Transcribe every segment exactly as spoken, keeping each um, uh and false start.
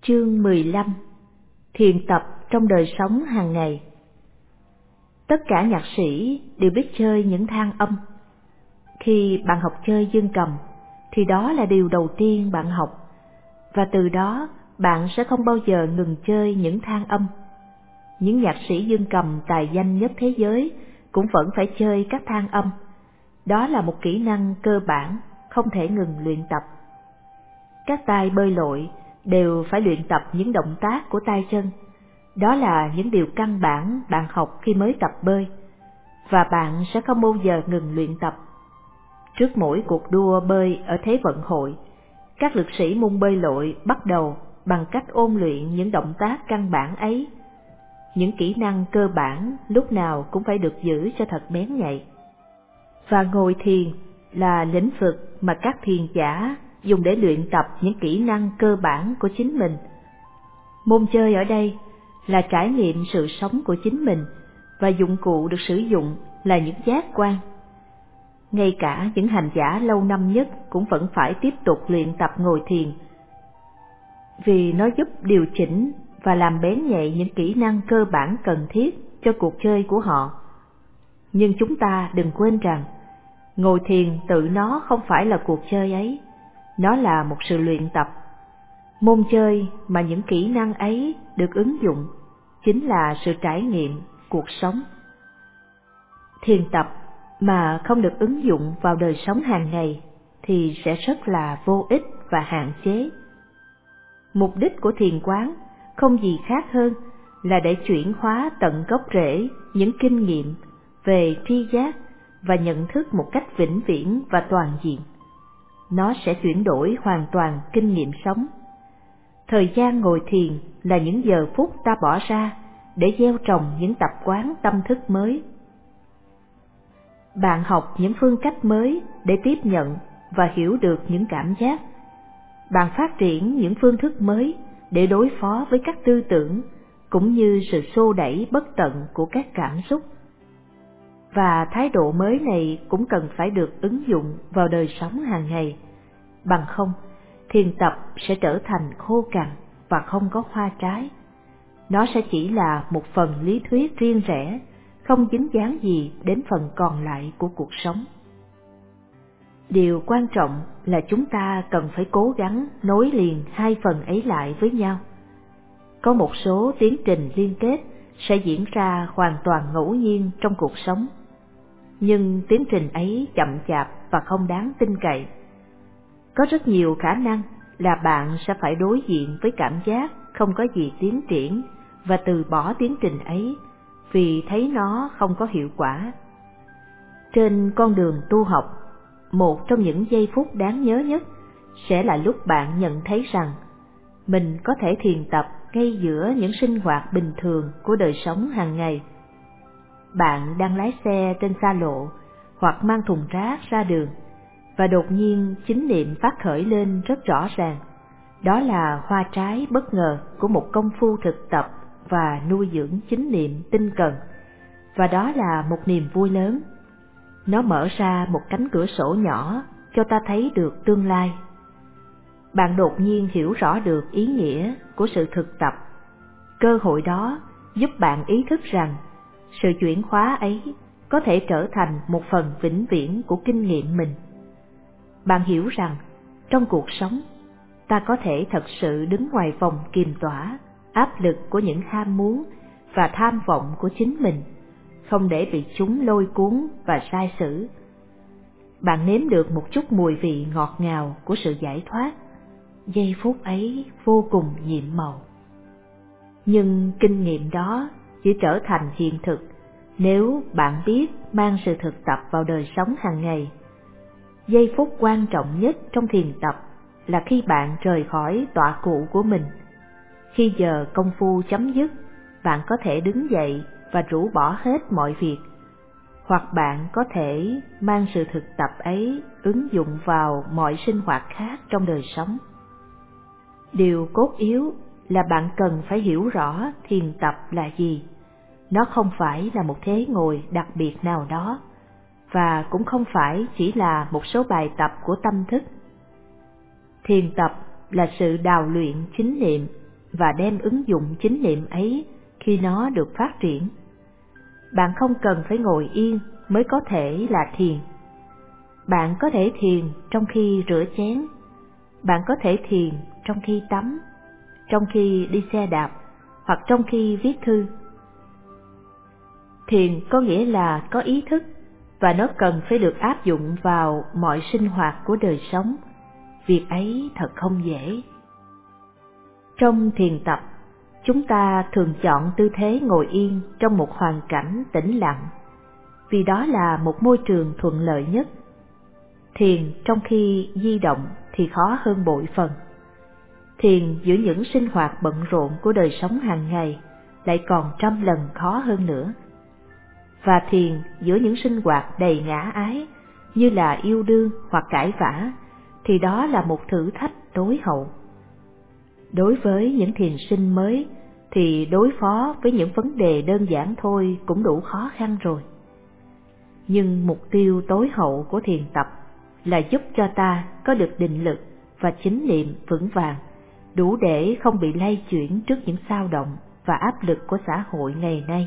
Chương mười lăm. Thiền tập trong đời sống hàng ngày. Tất cả nhạc sĩ đều biết chơi những thang âm. Khi bạn học chơi dương cầm, thì đó là điều đầu tiên bạn học, và từ đó bạn sẽ không bao giờ ngừng chơi những thang âm. Những nhạc sĩ dương cầm tài danh nhất thế giới cũng vẫn phải chơi các thang âm. Đó là một kỹ năng cơ bản, không thể ngừng luyện tập. Các tay bơi lội đều phải luyện tập những động tác của tay chân. Đó là những điều căn bản bạn học khi mới tập bơi, và bạn sẽ không bao giờ ngừng luyện tập. Trước mỗi cuộc đua bơi ở Thế vận hội, các lực sĩ môn bơi lội bắt đầu bằng cách ôn luyện những động tác căn bản ấy. Những kỹ năng cơ bản lúc nào cũng phải được giữ cho thật bén nhạy. Và ngồi thiền là lĩnh vực mà các thiền giả dùng để luyện tập những kỹ năng cơ bản của chính mình. Môn chơi ở đây là trải nghiệm sự sống của chính mình, và dụng cụ được sử dụng là những giác quan. Ngay cả những hành giả lâu năm nhất cũng vẫn phải tiếp tục luyện tập ngồi thiền, vì nó giúp điều chỉnh và làm bén nhạy những kỹ năng cơ bản cần thiết cho cuộc chơi của họ. Nhưng chúng ta đừng quên rằng, ngồi thiền tự nó không phải là cuộc chơi ấy, nó là một sự luyện tập. Môn chơi mà những kỹ năng ấy được ứng dụng chính là sự trải nghiệm cuộc sống. Thiền tập mà không được ứng dụng vào đời sống hàng ngày thì sẽ rất là vô ích và hạn chế. Mục đích của thiền quán không gì khác hơn là để chuyển hóa tận gốc rễ những kinh nghiệm về tri giác và nhận thức một cách vĩnh viễn và toàn diện. Nó sẽ chuyển đổi hoàn toàn kinh nghiệm sống. Thời gian ngồi thiền là những giờ phút ta bỏ ra để gieo trồng những tập quán tâm thức mới. Bạn học những phương cách mới để tiếp nhận và hiểu được những cảm giác. Bạn phát triển những phương thức mới để đối phó với các tư tưởng, cũng như sự xô đẩy bất tận của các cảm xúc. Và thái độ mới này cũng cần phải được ứng dụng vào đời sống hàng ngày. Bằng không, thiền tập sẽ trở thành khô cằn và không có hoa trái. Nó sẽ chỉ là một phần lý thuyết riêng rẽ, không dính dáng gì đến phần còn lại của cuộc sống. Điều quan trọng là chúng ta cần phải cố gắng nối liền hai phần ấy lại với nhau. Có một số tiến trình liên kết sẽ diễn ra hoàn toàn ngẫu nhiên trong cuộc sống, nhưng tiến trình ấy chậm chạp và không đáng tin cậy. Có rất nhiều khả năng là bạn sẽ phải đối diện với cảm giác không có gì tiến triển và từ bỏ tiến trình ấy vì thấy nó không có hiệu quả. Trên con đường tu học, một trong những giây phút đáng nhớ nhất sẽ là lúc bạn nhận thấy rằng mình có thể thiền tập ngay giữa những sinh hoạt bình thường của đời sống hàng ngày. Bạn đang lái xe trên xa lộ hoặc mang thùng rác ra đường, và đột nhiên chính niệm phát khởi lên rất rõ ràng. Đó là hoa trái bất ngờ của một công phu thực tập và nuôi dưỡng chính niệm tinh cần, và đó là một niềm vui lớn. Nó mở ra một cánh cửa sổ nhỏ cho ta thấy được tương lai. Bạn đột nhiên hiểu rõ được ý nghĩa của sự thực tập. Cơ hội đó giúp bạn ý thức rằng sự chuyển hóa ấy có thể trở thành một phần vĩnh viễn của kinh nghiệm mình. Bạn hiểu rằng trong cuộc sống, ta có thể thật sự đứng ngoài vòng kiềm tỏa, áp lực của những ham muốn và tham vọng của chính mình, không để bị chúng lôi cuốn và sai sử. Bạn nếm được một chút mùi vị ngọt ngào của sự giải thoát. Giây phút ấy vô cùng nhiệm màu. Nhưng kinh nghiệm đó chỉ trở thành hiện thực nếu bạn biết mang sự thực tập vào đời sống hàng ngày. Giây phút quan trọng nhất trong thiền tập là khi bạn rời khỏi tọa cụ của mình. Khi giờ công phu chấm dứt, bạn có thể đứng dậy và rũ bỏ hết mọi việc, hoặc bạn có thể mang sự thực tập ấy ứng dụng vào mọi sinh hoạt khác trong đời sống. Điều cốt yếu là bạn cần phải hiểu rõ thiền tập là gì. Nó không phải là một thế ngồi đặc biệt nào đó, và cũng không phải chỉ là một số bài tập của tâm thức. Thiền tập là sự đào luyện chính niệm và đem ứng dụng chánh niệm ấy khi nó được phát triển. Bạn không cần phải ngồi yên mới có thể là thiền. Bạn có thể thiền trong khi rửa chén, bạn có thể thiền trong khi tắm, trong khi đi xe đạp hoặc trong khi viết thư. Thiền có nghĩa là có ý thức, và nó cần phải được áp dụng vào mọi sinh hoạt của đời sống. Việc ấy thật không dễ. Trong thiền tập, chúng ta thường chọn tư thế ngồi yên trong một hoàn cảnh tĩnh lặng, vì đó là một môi trường thuận lợi nhất. Thiền trong khi di động thì khó hơn bội phần. Thiền giữa những sinh hoạt bận rộn của đời sống hàng ngày lại còn trăm lần khó hơn nữa. Và thiền giữa những sinh hoạt đầy ngã ái như là yêu đương hoặc cãi vã thì đó là một thử thách tối hậu. Đối với những thiền sinh mới thì đối phó với những vấn đề đơn giản thôi cũng đủ khó khăn rồi. Nhưng mục tiêu tối hậu của thiền tập là giúp cho ta có được định lực và chánh niệm vững vàng, đủ để không bị lay chuyển trước những xao động và áp lực của xã hội ngày nay.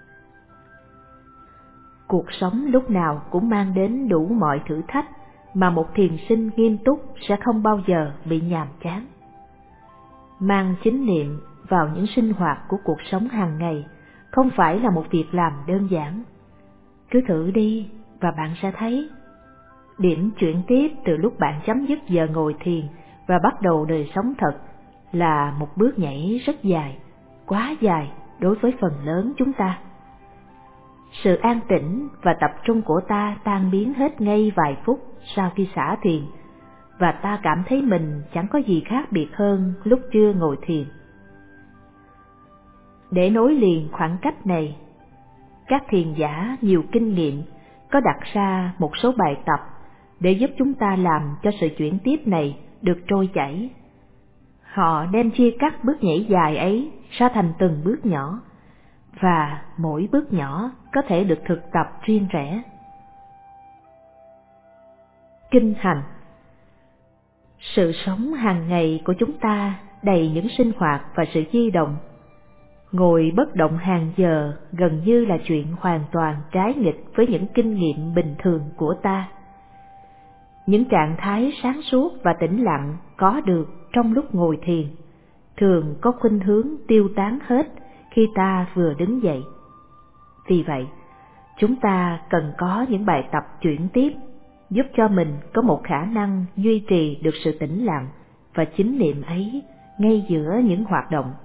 Cuộc sống lúc nào cũng mang đến đủ mọi thử thách mà một thiền sinh nghiêm túc sẽ không bao giờ bị nhàm chán. Mang chánh niệm vào những sinh hoạt của cuộc sống hàng ngày không phải là một việc làm đơn giản. Cứ thử đi và bạn sẽ thấy. Điểm chuyển tiếp từ lúc bạn chấm dứt giờ ngồi thiền và bắt đầu đời sống thật là một bước nhảy rất dài, quá dài đối với phần lớn chúng ta. Sự an tĩnh và tập trung của ta tan biến hết ngay vài phút sau khi xả thiền, và ta cảm thấy mình chẳng có gì khác biệt hơn lúc chưa ngồi thiền. Để nối liền khoảng cách này, các thiền giả nhiều kinh nghiệm có đặt ra một số bài tập để giúp chúng ta làm cho sự chuyển tiếp này được trôi chảy. Họ đem chia cắt bước nhảy dài ấy ra thành từng bước nhỏ, và mỗi bước nhỏ có thể được thực tập riêng rẽ. Kinh hành. Sự sống hàng ngày của chúng ta đầy những sinh hoạt và sự di động. Ngồi bất động hàng giờ gần như là chuyện hoàn toàn trái nghịch với những kinh nghiệm bình thường của ta. Những trạng thái sáng suốt và tĩnh lặng có được trong lúc ngồi thiền thường có khuynh hướng tiêu tán hết khi ta vừa đứng dậy. Vì vậy, chúng ta cần có những bài tập chuyển tiếp giúp cho mình có một khả năng duy trì được sự tĩnh lặng và chánh niệm ấy ngay giữa những hoạt động.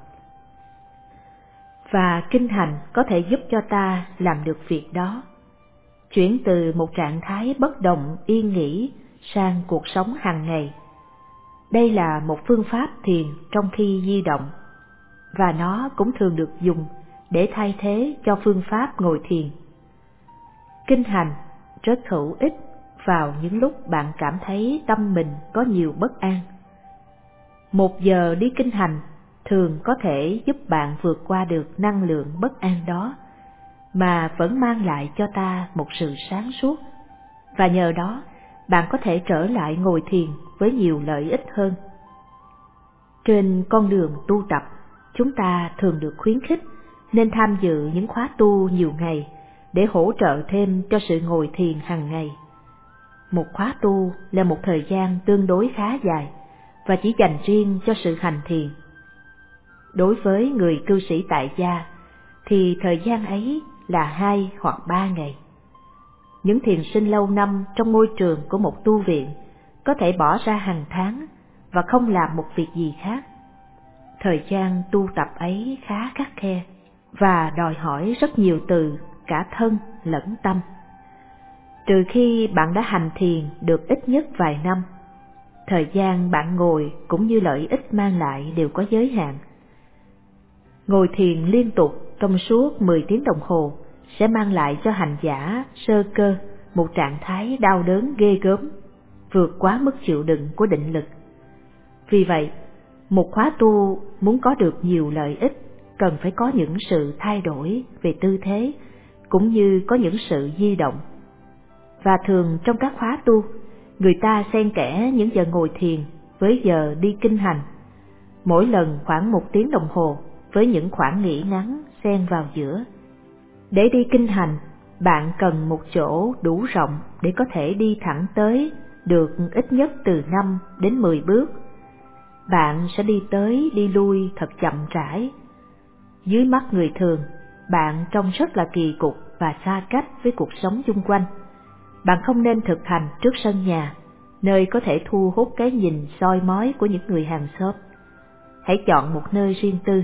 Và kinh hành có thể giúp cho ta làm được việc đó, chuyển từ một trạng thái bất động yên nghỉ sang cuộc sống hàng ngày. Đây là một phương pháp thiền trong khi di động, và nó cũng thường được dùng để thay thế cho phương pháp ngồi thiền. Kinh hành rất hữu ích vào những lúc bạn cảm thấy tâm mình có nhiều bất an. Một giờ đi kinh hành thường có thể giúp bạn vượt qua được năng lượng bất an đó, mà vẫn mang lại cho ta một sự sáng suốt, và nhờ đó bạn có thể trở lại ngồi thiền với nhiều lợi ích hơn. Trên con đường tu tập, chúng ta thường được khuyến khích nên tham dự những khóa tu nhiều ngày để hỗ trợ thêm cho sự ngồi thiền hàng ngày. Một khóa tu là một thời gian tương đối khá dài và chỉ dành riêng cho sự hành thiền. Đối với người cư sĩ tại gia thì thời gian ấy là hai hoặc ba ngày. Những thiền sinh lâu năm trong môi trường của một tu viện có thể bỏ ra hàng tháng và không làm một việc gì khác. Thời gian tu tập ấy khá khắt khe và đòi hỏi rất nhiều từ cả thân lẫn tâm. Trừ khi bạn đã hành thiền được ít nhất vài năm, thời gian bạn ngồi cũng như lợi ích mang lại đều có giới hạn. Ngồi thiền liên tục trong suốt mười tiếng đồng hồ sẽ mang lại cho hành giả sơ cơ một trạng thái đau đớn ghê gớm, vượt quá mức chịu đựng của định lực. Vì vậy, một khóa tu muốn có được nhiều lợi ích cần phải có những sự thay đổi về tư thế, cũng như có những sự di động. Và thường trong các khóa tu, người ta xen kẽ những giờ ngồi thiền với giờ đi kinh hành. mỗi lần khoảng một tiếng đồng hồ với những khoảng nghỉ ngắn xen vào giữa. Để đi kinh hành, bạn cần một chỗ đủ rộng để có thể đi thẳng tới được ít nhất từ năm đến mười bước. Bạn sẽ đi tới đi lui thật chậm rãi. Dưới mắt người thường, bạn trông rất là kỳ cục và xa cách với cuộc sống xung quanh. Bạn không nên thực hành trước sân nhà, nơi có thể thu hút cái nhìn soi mói của những người hàng xóm. Hãy chọn một nơi riêng tư.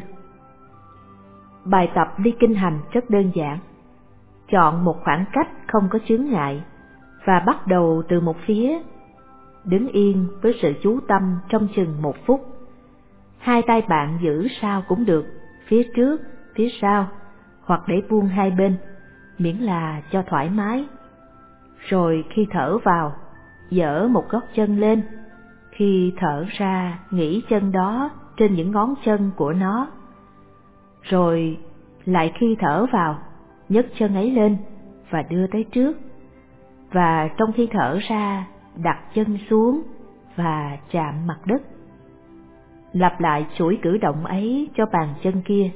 Bài tập đi kinh hành rất đơn giản. Chọn một khoảng cách không có chướng ngại và bắt đầu từ một phía. Đứng yên với sự chú tâm trong chừng một phút. Hai tay bạn giữ sao cũng được, phía trước, phía sau, hoặc để buông hai bên, miễn là cho thoải mái. Rồi khi thở vào, giở một gót chân lên. Khi thở ra, nghỉ chân đó trên những ngón chân của nó. Rồi lại khi thở vào, nhấc chân ấy lên và đưa tới trước. Và trong khi thở ra, đặt chân xuống và chạm mặt đất. Lặp lại chuỗi cử động ấy cho bàn chân kia.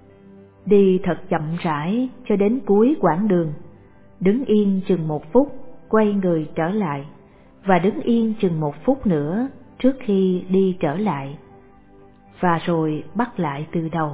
Đi thật chậm rãi cho đến cuối quãng đường. Đứng yên chừng một phút, quay người trở lại. Và đứng yên chừng một phút nữa trước khi đi trở lại. Và rồi bắt lại từ đầu.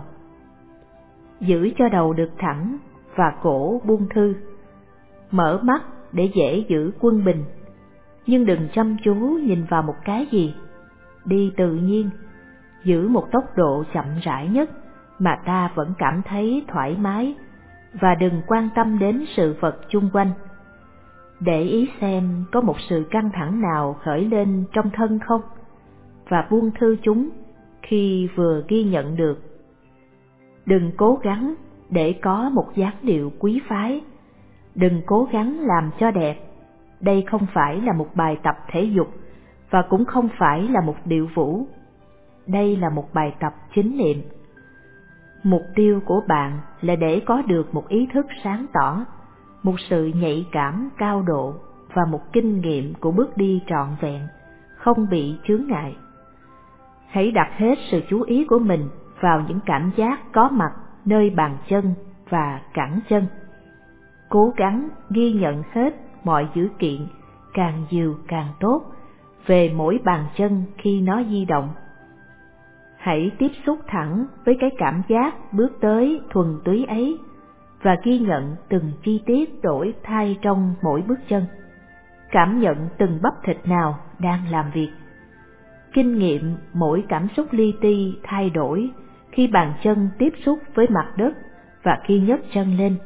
Giữ cho đầu được thẳng và cổ buông thư. Mở mắt để dễ giữ quân bình. Nhưng đừng chăm chú nhìn vào một cái gì. Đi tự nhiên, giữ một tốc độ chậm rãi nhất mà ta vẫn cảm thấy thoải mái, và đừng quan tâm đến sự vật chung quanh. Để ý xem có một sự căng thẳng nào khởi lên trong thân không, và buông thư chúng khi vừa ghi nhận được. Đừng cố gắng để có một dáng điệu quý phái. Đừng cố gắng làm cho đẹp. Đây không phải là một bài tập thể dục và cũng không phải là một điệu vũ. Đây là một bài tập chính niệm. Mục tiêu của bạn là để có được một ý thức sáng tỏ, một sự nhạy cảm cao độ và một kinh nghiệm của bước đi trọn vẹn, không bị chướng ngại. Hãy đặt hết sự chú ý của mình vào những cảm giác có mặt nơi bàn chân và cẳng chân. Cố gắng ghi nhận hết mọi dữ kiện, càng nhiều càng tốt, về mỗi bàn chân khi nó di động. Hãy tiếp xúc thẳng với cái cảm giác bước tới thuần túy ấy và ghi nhận từng chi tiết đổi thay trong mỗi bước chân. Cảm nhận từng bắp thịt nào đang làm việc. Kinh nghiệm mỗi cảm xúc li ti thay đổi khi bàn chân tiếp xúc với mặt đất và khi nhấc chân lên.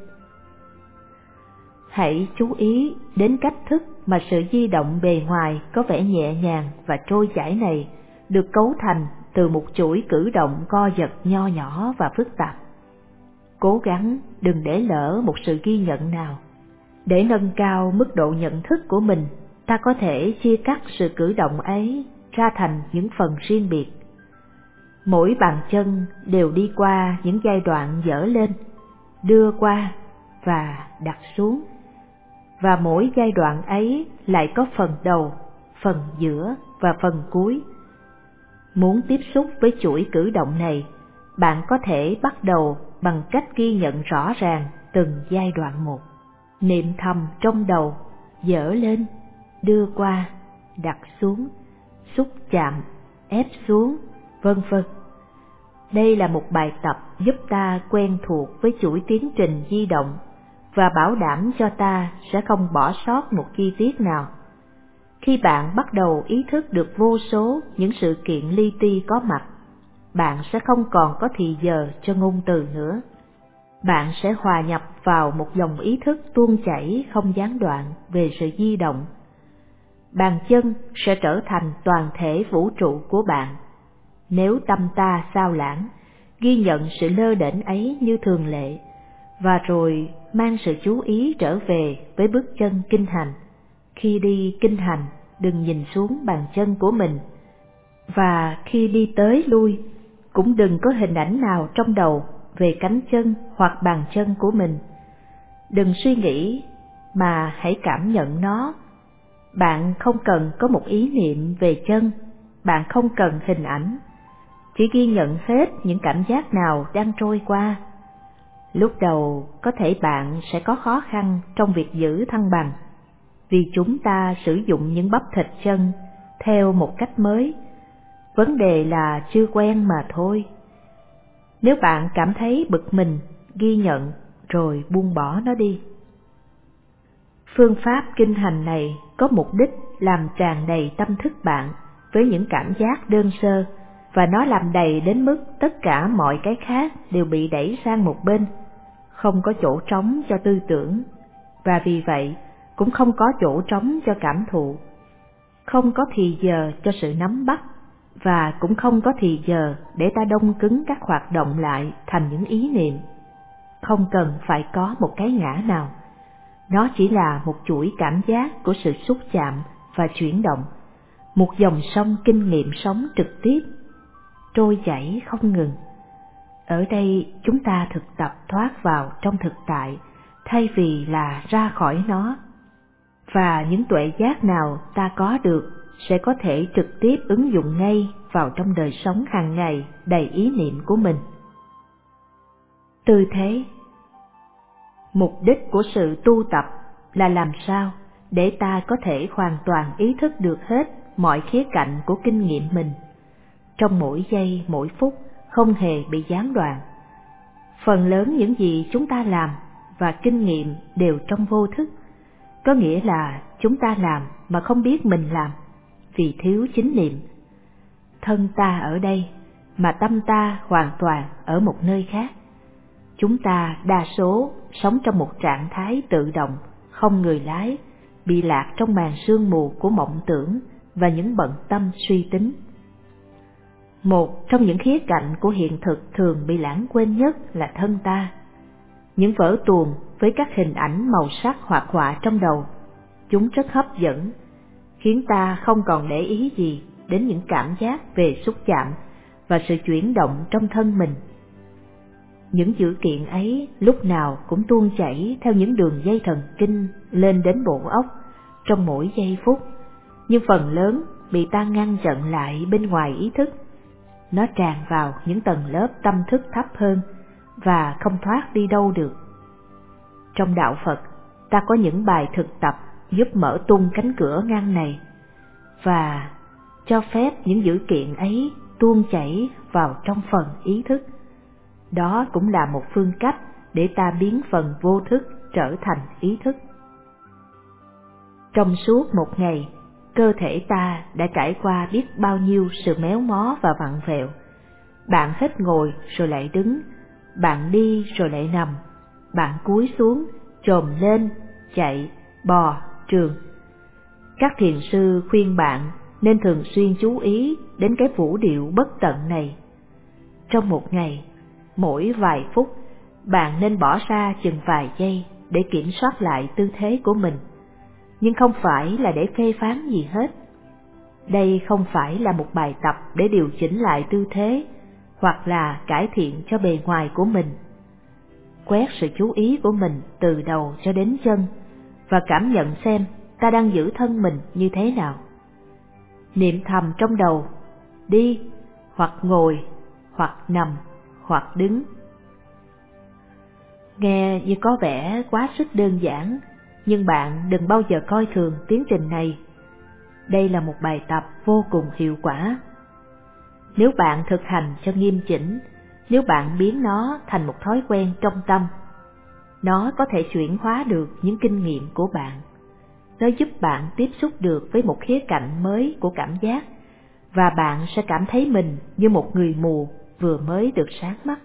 Hãy chú ý đến cách thức mà sự di động bề ngoài có vẻ nhẹ nhàng và trôi chảy này được cấu thành từ một chuỗi cử động co giật nho nhỏ và phức tạp. Cố gắng đừng để lỡ một sự ghi nhận nào. Để nâng cao mức độ nhận thức của mình, ta có thể chia cắt sự cử động ấy ra thành những phần riêng biệt. Mỗi bàn chân đều đi qua những giai đoạn dở lên, đưa qua và đặt xuống. Và mỗi giai đoạn ấy lại có phần đầu, phần giữa và phần cuối. Muốn tiếp xúc với chuỗi cử động này, bạn có thể bắt đầu bằng cách ghi nhận rõ ràng từng giai đoạn một. Niệm thầm trong đầu, dở lên, đưa qua, đặt xuống, xúc chạm, ép xuống, vân vân. Đây là một bài tập giúp ta quen thuộc với chuỗi tiến trình di động và bảo đảm cho ta sẽ không bỏ sót một chi tiết nào. Khi bạn bắt đầu ý thức được vô số những sự kiện li ti có mặt, bạn sẽ không còn có thì giờ cho ngôn từ nữa. Bạn sẽ hòa nhập vào một dòng ý thức tuôn chảy không gián đoạn về sự di động. Bàn chân sẽ trở thành toàn thể vũ trụ của bạn. Nếu tâm ta xao lãng, ghi nhận sự lơ đễnh ấy như thường lệ, và rồi mang sự chú ý trở về với bước chân kinh hành. Khi đi kinh hành, đừng nhìn xuống bàn chân của mình, và khi đi tới lui, cũng đừng có hình ảnh nào trong đầu về cánh chân hoặc bàn chân của mình. Đừng suy nghĩ, mà hãy cảm nhận nó. Bạn không cần có một ý niệm về chân, bạn không cần hình ảnh. chỉ ghi nhận hết những cảm giác nào đang trôi qua. Lúc đầu có thể bạn sẽ có khó khăn trong việc giữ thăng bằng, vì chúng ta sử dụng những bắp thịt chân theo một cách mới. Vấn đề là chưa quen mà thôi. Nếu bạn cảm thấy bực mình, ghi nhận rồi buông bỏ nó đi. Phương pháp kinh hành này có mục đích làm tràn đầy tâm thức bạn với những cảm giác đơn sơ, và nó làm đầy đến mức tất cả mọi cái khác đều bị đẩy sang một bên, không có chỗ trống cho tư tưởng, và vì vậy cũng không có chỗ trống cho cảm thụ. Không có thì giờ cho sự nắm bắt, và cũng không có thì giờ để ta đông cứng các hoạt động lại thành những ý niệm. Không cần phải có một cái ngã nào. Nó chỉ là một chuỗi cảm giác của sự xúc chạm và chuyển động, một dòng sông kinh nghiệm sống trực tiếp, trôi chảy không ngừng. Ở đây chúng ta thực tập thoát vào trong thực tại thay vì là ra khỏi nó. Và những tuệ giác nào ta có được sẽ có thể trực tiếp ứng dụng ngay vào trong đời sống hàng ngày đầy ý niệm của mình. Tư thế. Mục đích của sự tu tập là làm sao để ta có thể hoàn toàn ý thức được hết mọi khía cạnh của kinh nghiệm mình, trong mỗi giây mỗi phút không hề bị gián đoạn. Phần lớn những gì chúng ta làm và kinh nghiệm đều trong vô thức, có nghĩa là chúng ta làm mà không biết mình làm vì thiếu chính niệm. Thân ta ở đây mà tâm ta hoàn toàn ở một nơi khác. Chúng ta đa số sống trong một trạng thái tự động, không người lái, bị lạc trong màn sương mù của mộng tưởng và những bận tâm suy tính. Một trong những khía cạnh của hiện thực thường bị lãng quên nhất là thân ta. Những vở tuồng với các hình ảnh màu sắc hoạt họa trong đầu, chúng rất hấp dẫn, khiến ta không còn để ý gì đến những cảm giác về xúc chạm và sự chuyển động trong thân mình. Những dữ kiện ấy lúc nào cũng tuôn chảy theo những đường dây thần kinh lên đến bộ óc trong mỗi giây phút, nhưng phần lớn bị ta ngăn chặn lại bên ngoài ý thức. Nó tràn vào những tầng lớp tâm thức thấp hơn và không thoát đi đâu được. Trong đạo Phật, ta có những bài thực tập giúp mở tung cánh cửa ngăn này và cho phép những dữ kiện ấy tuôn chảy vào trong phần ý thức. Đó cũng là một phương cách để ta biến phần vô thức trở thành ý thức. Trong suốt một ngày, cơ thể ta đã trải qua biết bao nhiêu sự méo mó và vặn vẹo. Bạn hết ngồi rồi lại đứng, bạn đi rồi lại nằm, bạn cúi xuống, chồm lên, chạy, bò, trườn. Các thiền sư khuyên bạn nên thường xuyên chú ý đến cái vũ điệu bất tận này. Trong một ngày, mỗi vài phút, bạn nên bỏ ra chừng vài giây để kiểm soát lại tư thế của mình, nhưng không phải là để phê phán gì hết. Đây không phải là một bài tập để điều chỉnh lại tư thế hoặc là cải thiện cho bề ngoài của mình. Quét sự chú ý của mình từ đầu cho đến chân và cảm nhận xem ta đang giữ thân mình như thế nào. Niệm thầm trong đầu, đi, hoặc ngồi, hoặc nằm, hoặc đứng. Nghe như có vẻ quá sức đơn giản, nhưng bạn đừng bao giờ coi thường tiến trình này. Đây là một bài tập vô cùng hiệu quả. Nếu bạn thực hành cho nghiêm chỉnh, nếu bạn biến nó thành một thói quen trong tâm, nó có thể chuyển hóa được những kinh nghiệm của bạn. Nó giúp bạn tiếp xúc được với một khía cạnh mới của cảm giác, và bạn sẽ cảm thấy mình như một người mù vừa mới được sáng mắt.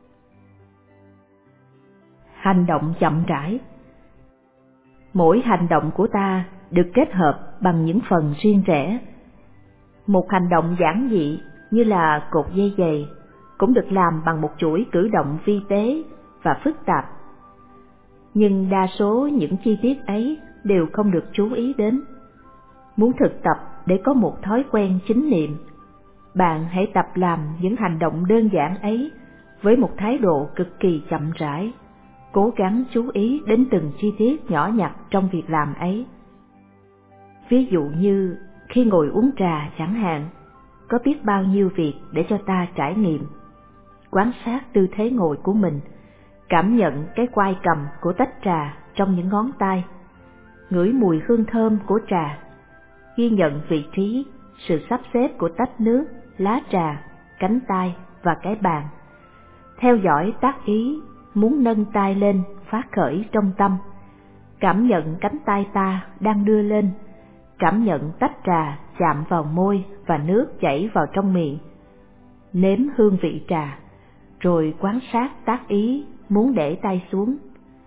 Hành động chậm rãi. Mỗi hành động của ta được kết hợp bằng những phần riêng rẽ. Một hành động giản dị như là cột dây giày cũng được làm bằng một chuỗi cử động vi tế và phức tạp. Nhưng đa số những chi tiết ấy đều không được chú ý đến. Muốn thực tập để có một thói quen chính niệm, bạn hãy tập làm những hành động đơn giản ấy với một thái độ cực kỳ chậm rãi, cố gắng chú ý đến từng chi tiết nhỏ nhặt trong việc làm ấy. Ví dụ như khi ngồi uống trà chẳng hạn, có biết bao nhiêu việc để cho ta trải nghiệm. Quan sát tư thế ngồi của mình, cảm nhận cái quai cầm của tách trà trong những ngón tay, ngửi mùi hương thơm của trà, ghi nhận vị trí, sự sắp xếp của tách nước, lá trà, cánh tay và cái bàn. Theo dõi tác ý, muốn nâng tay lên phát khởi trong tâm, cảm nhận cánh tay ta đang đưa lên, cảm nhận tách trà chạm vào môi và nước chảy vào trong miệng, nếm hương vị trà, rồi quan sát tác ý muốn để tay xuống.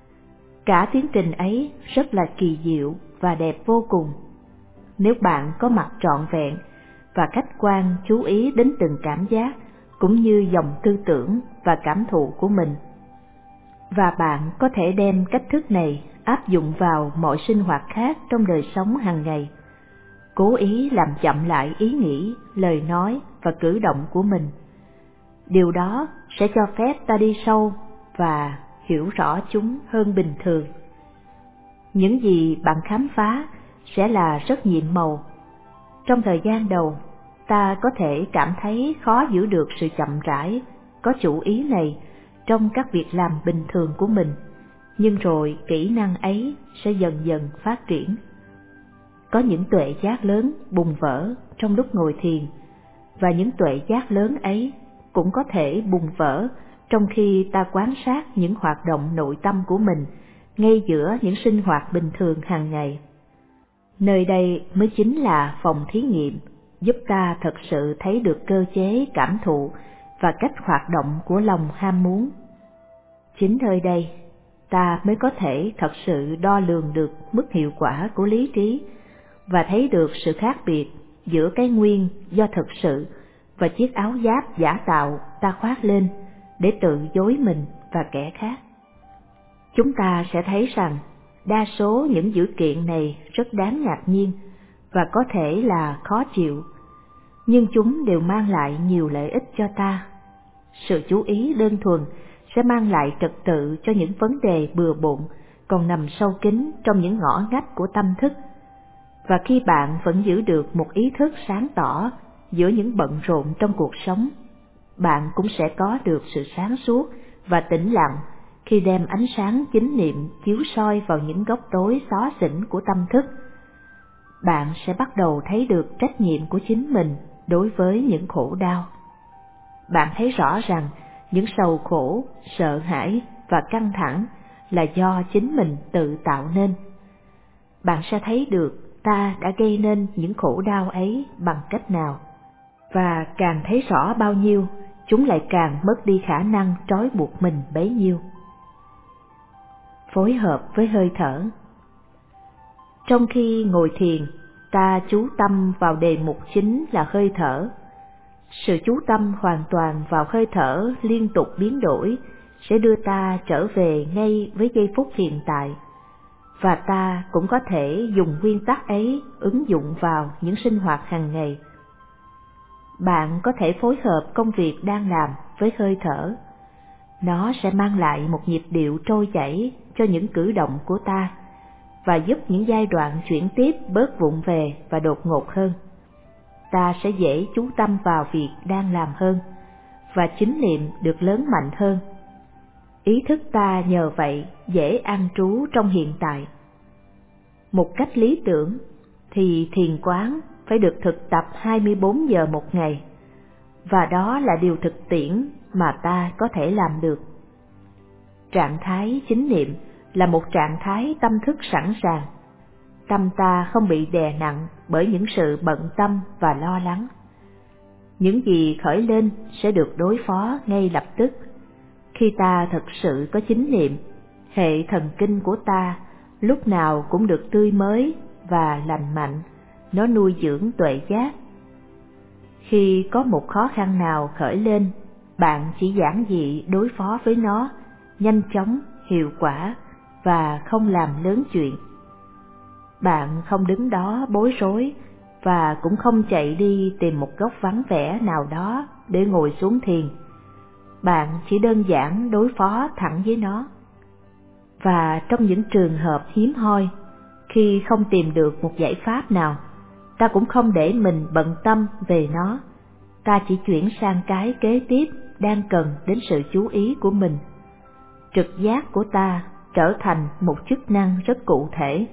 Cả tiến trình ấy rất là kỳ diệu và đẹp vô cùng. Nếu bạn có mặt trọn vẹn và khách quan chú ý đến từng cảm giác cũng như dòng tư tưởng và cảm thụ của mình, và bạn có thể đem cách thức này áp dụng vào mọi sinh hoạt khác trong đời sống hàng ngày, cố ý làm chậm lại ý nghĩ, lời nói và cử động của mình. Điều đó sẽ cho phép ta đi sâu và hiểu rõ chúng hơn bình thường. Những gì bạn khám phá sẽ là rất nhiệm màu. Trong thời gian đầu, ta có thể cảm thấy khó giữ được sự chậm rãi, có chủ ý này trong các việc làm bình thường của mình, nhưng rồi kỹ năng ấy sẽ dần dần phát triển. Có những tuệ giác lớn bùng vỡ trong lúc ngồi thiền, và những tuệ giác lớn ấy cũng có thể bùng vỡ trong khi ta quan sát những hoạt động nội tâm của mình ngay giữa những sinh hoạt bình thường hàng ngày. Nơi đây mới chính là phòng thí nghiệm, giúp ta thật sự thấy được cơ chế cảm thụ và cách hoạt động của lòng ham muốn. Chính nơi đây, ta mới có thể thật sự đo lường được mức hiệu quả của lý trí và thấy được sự khác biệt giữa cái nguyên do thực sự và chiếc áo giáp giả tạo ta khoác lên để tự dối mình và kẻ khác. Chúng ta sẽ thấy rằng đa số những dữ kiện này rất đáng ngạc nhiên và có thể là khó chịu, nhưng chúng đều mang lại nhiều lợi ích cho ta. Sự chú ý đơn thuần sẽ mang lại trật tự cho những vấn đề bừa bộn còn nằm sâu kín trong những ngõ ngách của tâm thức. Và khi bạn vẫn giữ được một ý thức sáng tỏ giữa những bận rộn trong cuộc sống, bạn cũng sẽ có được sự sáng suốt và tĩnh lặng khi đem ánh sáng chánh niệm chiếu soi vào những góc tối xó xỉnh của tâm thức. Bạn sẽ bắt đầu thấy được trách nhiệm của chính mình đối với những khổ đau. Bạn thấy rõ rằng những sầu khổ, sợ hãi và căng thẳng là do chính mình tự tạo nên. Bạn sẽ thấy được ta đã gây nên những khổ đau ấy bằng cách nào, và càng thấy rõ bao nhiêu, chúng lại càng mất đi khả năng trói buộc mình bấy nhiêu. Phối hợp với hơi thở. Trong khi ngồi thiền, ta chú tâm vào đề mục chính là hơi thở. Sự chú tâm hoàn toàn vào hơi thở liên tục biến đổi sẽ đưa ta trở về ngay với giây phút hiện tại, và ta cũng có thể dùng nguyên tắc ấy ứng dụng vào những sinh hoạt hàng ngày. Bạn có thể phối hợp công việc đang làm với hơi thở. Nó sẽ mang lại một nhịp điệu trôi chảy cho những cử động của ta và giúp những giai đoạn chuyển tiếp bớt vụng về và đột ngột hơn. Ta sẽ dễ chú tâm vào việc đang làm hơn, và chính niệm được lớn mạnh hơn. Ý thức ta nhờ vậy dễ an trú trong hiện tại. Một cách lý tưởng thì thiền quán phải được thực tập hai mươi bốn giờ một ngày, và đó là điều thực tiễn mà ta có thể làm được. Trạng thái chính niệm là một trạng thái tâm thức sẵn sàng. Tâm ta không bị đè nặng bởi những sự bận tâm và lo lắng. Những gì khởi lên sẽ được đối phó ngay lập tức. Khi ta thực sự có chính niệm, hệ thần kinh của ta lúc nào cũng được tươi mới và lành mạnh, nó nuôi dưỡng tuệ giác. Khi có một khó khăn nào khởi lên, bạn chỉ giản dị đối phó với nó, nhanh chóng, hiệu quả và không làm lớn chuyện. Bạn không đứng đó bối rối và cũng không chạy đi tìm một góc vắng vẻ nào đó để ngồi xuống thiền. Bạn chỉ đơn giản đối phó thẳng với nó. Và trong những trường hợp hiếm hoi, khi không tìm được một giải pháp nào, ta cũng không để mình bận tâm về nó, ta chỉ chuyển sang cái kế tiếp đang cần đến sự chú ý của mình. Trực giác của ta trở thành một chức năng rất cụ thể.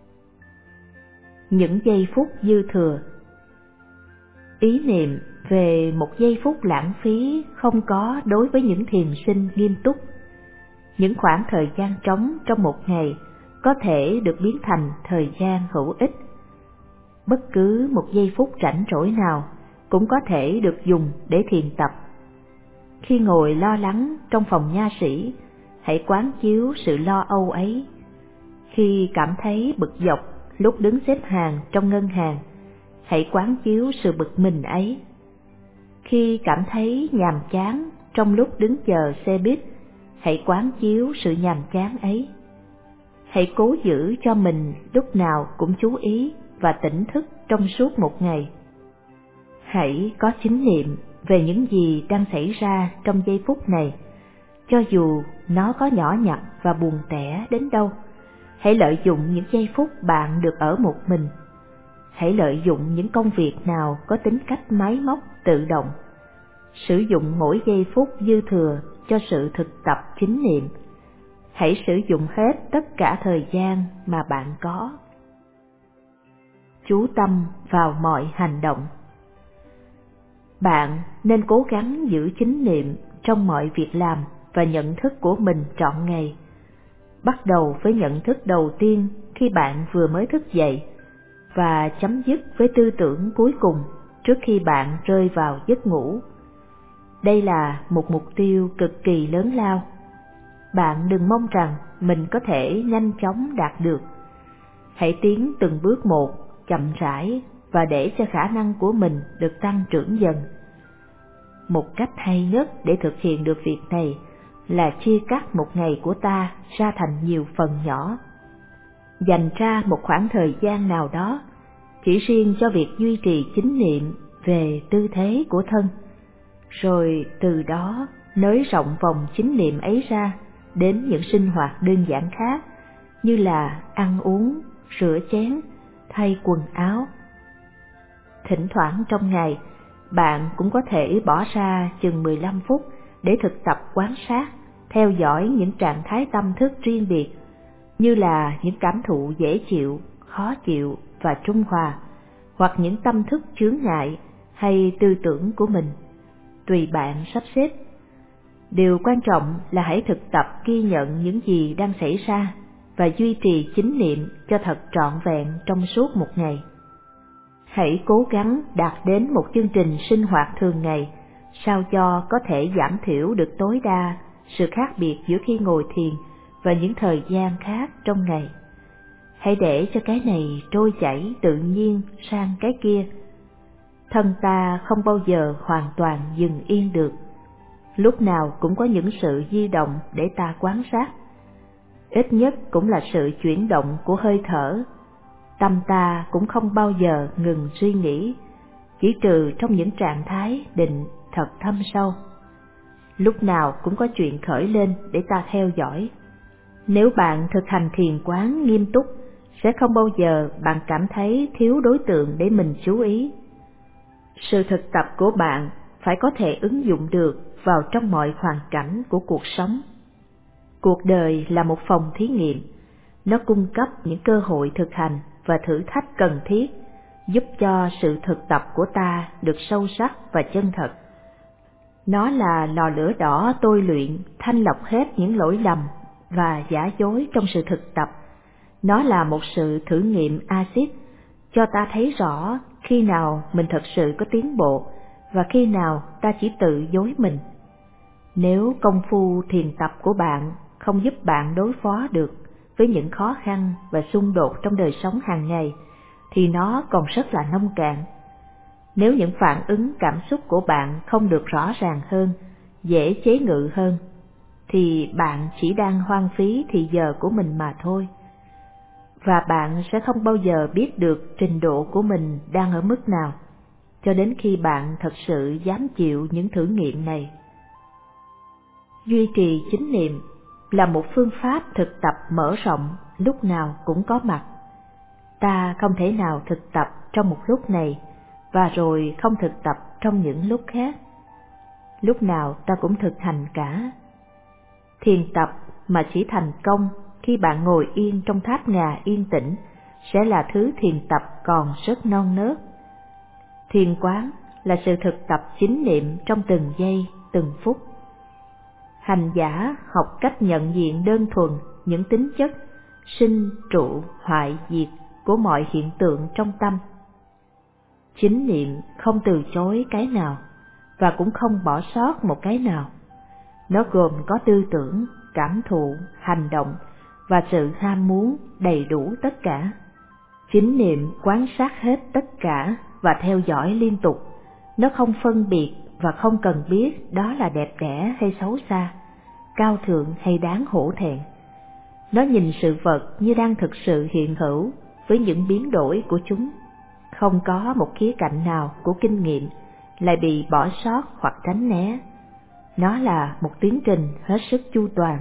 Những giây phút dư thừa. Ý niệm về một giây phút lãng phí không có đối với những thiền sinh nghiêm túc. Những khoảng thời gian trống trong một ngày có thể được biến thành thời gian hữu ích. Bất cứ một giây phút rảnh rỗi nào cũng có thể được dùng để thiền tập. Khi ngồi lo lắng trong phòng nha sĩ, hãy quán chiếu sự lo âu ấy. Khi cảm thấy bực dọc lúc đứng xếp hàng trong ngân hàng, hãy quán chiếu sự bực mình ấy. Khi cảm thấy nhàm chán trong lúc đứng chờ xe buýt, hãy quán chiếu sự nhàm chán ấy. Hãy cố giữ cho mình lúc nào cũng chú ý và tỉnh thức trong suốt một ngày. Hãy có chánh niệm về những gì đang xảy ra trong giây phút này, cho dù nó có nhỏ nhặt và buồn tẻ đến đâu. Hãy lợi dụng những giây phút bạn được ở một mình. Hãy lợi dụng những công việc nào có tính cách máy móc, tự động. Sử dụng mỗi giây phút dư thừa cho sự thực tập chánh niệm. Hãy sử dụng hết tất cả thời gian mà bạn có. Chú tâm vào mọi hành động. Bạn nên cố gắng giữ chánh niệm trong mọi việc làm và nhận thức của mình trọn ngày. Bắt đầu với nhận thức đầu tiên khi bạn vừa mới thức dậy và chấm dứt với tư tưởng cuối cùng trước khi bạn rơi vào giấc ngủ. Đây là một mục tiêu cực kỳ lớn lao. Bạn đừng mong rằng mình có thể nhanh chóng đạt được. Hãy tiến từng bước một, chậm rãi và để cho khả năng của mình được tăng trưởng dần. Một cách hay nhất để thực hiện được việc này là chia cắt một ngày của ta ra thành nhiều phần nhỏ. Dành ra một khoảng thời gian nào đó chỉ riêng cho việc duy trì chánh niệm về tư thế của thân, rồi từ đó nới rộng vòng chánh niệm ấy ra đến những sinh hoạt đơn giản khác như là ăn uống, rửa chén, thay quần áo. Thỉnh thoảng trong ngày, bạn cũng có thể bỏ ra chừng mười lăm phút để thực tập quan sát, theo dõi những trạng thái tâm thức riêng biệt, như là những cảm thụ dễ chịu, khó chịu và trung hòa, hoặc những tâm thức chướng ngại hay tư tưởng của mình. Tùy bạn sắp xếp. Điều quan trọng là hãy thực tập ghi nhận những gì đang xảy ra và duy trì chánh niệm cho thật trọn vẹn trong suốt một ngày. Hãy cố gắng đạt đến một chương trình sinh hoạt thường ngày, sao cho có thể giảm thiểu được tối đa sự khác biệt giữa khi ngồi thiền và những thời gian khác trong ngày. Hãy để cho cái này trôi chảy tự nhiên sang cái kia. Thân ta không bao giờ hoàn toàn dừng yên được. Lúc nào cũng có những sự di động để ta quan sát. Ít nhất cũng là sự chuyển động của hơi thở. Tâm ta cũng không bao giờ ngừng suy nghĩ, chỉ trừ trong những trạng thái định thật thâm sâu. Lúc nào cũng có chuyện khởi lên để ta theo dõi. Nếu bạn thực hành thiền quán nghiêm túc, sẽ không bao giờ bạn cảm thấy thiếu đối tượng để mình chú ý. Sự thực tập của bạn phải có thể ứng dụng được vào trong mọi hoàn cảnh của cuộc sống. Cuộc đời là một phòng thí nghiệm, nó cung cấp những cơ hội thực hành và thử thách cần thiết, giúp cho sự thực tập của ta được sâu sắc và chân thật. Nó là lò lửa đỏ tôi luyện, thanh lọc hết những lỗi lầm và giả dối trong sự thực tập. Nó là một sự thử nghiệm axit, cho ta thấy rõ khi nào mình thật sự có tiến bộ và khi nào ta chỉ tự dối mình. Nếu công phu thiền tập của bạn không giúp bạn đối phó được với những khó khăn và xung đột trong đời sống hàng ngày, thì nó còn rất là nông cạn. Nếu những phản ứng cảm xúc của bạn không được rõ ràng hơn, dễ chế ngự hơn, thì bạn chỉ đang hoang phí thì giờ của mình mà thôi. Và bạn sẽ không bao giờ biết được trình độ của mình đang ở mức nào, cho đến khi bạn thật sự dám chịu những thử nghiệm này. Duy trì chánh niệm là một phương pháp thực tập mở rộng, lúc nào cũng có mặt. Ta không thể nào thực tập trong một lúc này và rồi không thực tập trong những lúc khác. Lúc nào ta cũng thực hành cả. Thiền tập mà chỉ thành công khi bạn ngồi yên trong tháp ngà yên tĩnh sẽ là thứ thiền tập còn rất non nớt. Thiền quán là sự thực tập chính niệm trong từng giây, từng phút. Hành giả học cách nhận diện đơn thuần những tính chất sinh, trụ, hoại, diệt của mọi hiện tượng trong tâm. Chính niệm không từ chối cái nào và cũng không bỏ sót một cái nào. Nó gồm có tư tưởng, cảm thụ, hành động và sự ham muốn đầy đủ tất cả. Chính niệm quan sát hết tất cả và theo dõi liên tục. Nó không phân biệt và không cần biết đó là đẹp đẽ hay xấu xa, cao thượng hay đáng hổ thẹn. Nó nhìn sự vật như đang thực sự hiện hữu với những biến đổi của chúng. Không có một khía cạnh nào của kinh nghiệm lại bị bỏ sót hoặc tránh né. Nó là một tiến trình hết sức chu toàn.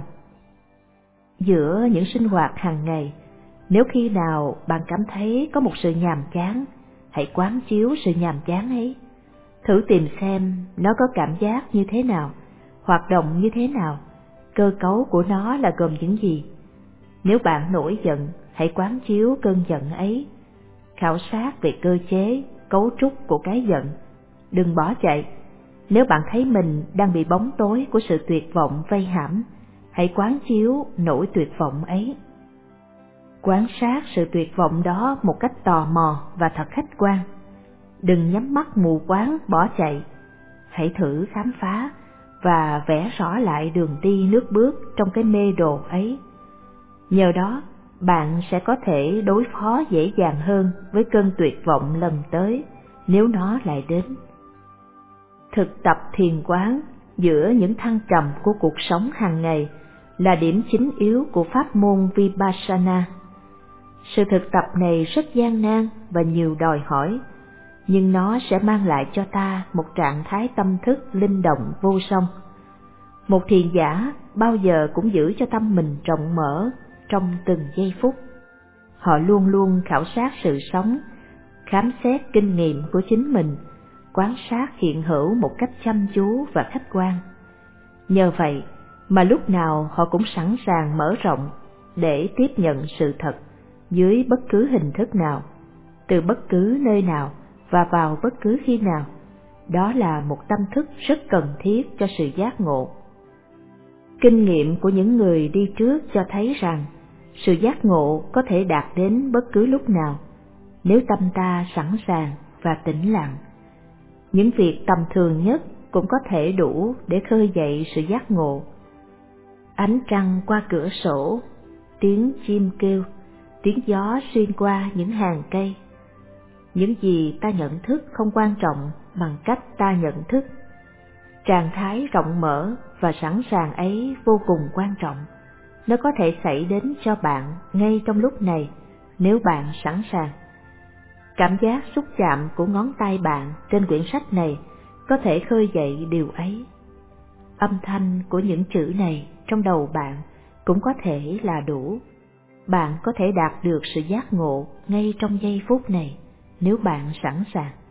Giữa những sinh hoạt hàng ngày, nếu khi nào bạn cảm thấy có một sự nhàm chán, hãy quán chiếu sự nhàm chán ấy. Thử tìm xem nó có cảm giác như thế nào, hoạt động như thế nào, cơ cấu của nó là gồm những gì. Nếu bạn nổi giận, hãy quán chiếu cơn giận ấy. Khảo sát về cơ chế, cấu trúc của cái giận. Đừng bỏ chạy. Nếu bạn thấy mình đang bị bóng tối của sự tuyệt vọng vây hãm, hãy quán chiếu nỗi tuyệt vọng ấy. Quan sát sự tuyệt vọng đó một cách tò mò và thật khách quan. Đừng nhắm mắt mù quáng bỏ chạy. Hãy thử khám phá và vẽ rõ lại đường đi nước bước trong cái mê đồ ấy. Nhờ đó, bạn sẽ có thể đối phó dễ dàng hơn với cơn tuyệt vọng lần tới nếu nó lại đến. Thực tập thiền quán giữa những thăng trầm của cuộc sống hàng ngày là điểm chính yếu của pháp môn Vipassana. Sự thực tập này rất gian nan và nhiều đòi hỏi, nhưng nó sẽ mang lại cho ta một trạng thái tâm thức linh động vô song. Một thiền giả bao giờ cũng giữ cho tâm mình rộng mở trong từng giây phút. Họ luôn luôn khảo sát sự sống, khám xét kinh nghiệm của chính mình, quan sát hiện hữu một cách chăm chú và khách quan. Nhờ vậy mà lúc nào họ cũng sẵn sàng mở rộng để tiếp nhận sự thật dưới bất cứ hình thức nào, từ bất cứ nơi nào và vào bất cứ khi nào. Đó là một tâm thức rất cần thiết cho sự giác ngộ. Kinh nghiệm của những người đi trước cho thấy rằng sự giác ngộ có thể đạt đến bất cứ lúc nào, nếu tâm ta sẵn sàng và tĩnh lặng. Những việc tầm thường nhất cũng có thể đủ để khơi dậy sự giác ngộ. Ánh trăng qua cửa sổ, tiếng chim kêu, tiếng gió xuyên qua những hàng cây. Những gì ta nhận thức không quan trọng bằng cách ta nhận thức. Trạng thái rộng mở và sẵn sàng ấy vô cùng quan trọng. Nó có thể xảy đến cho bạn ngay trong lúc này nếu bạn sẵn sàng. Cảm giác xúc chạm của ngón tay bạn trên quyển sách này có thể khơi dậy điều ấy. Âm thanh của những chữ này trong đầu bạn cũng có thể là đủ. Bạn có thể đạt được sự giác ngộ ngay trong giây phút này nếu bạn sẵn sàng.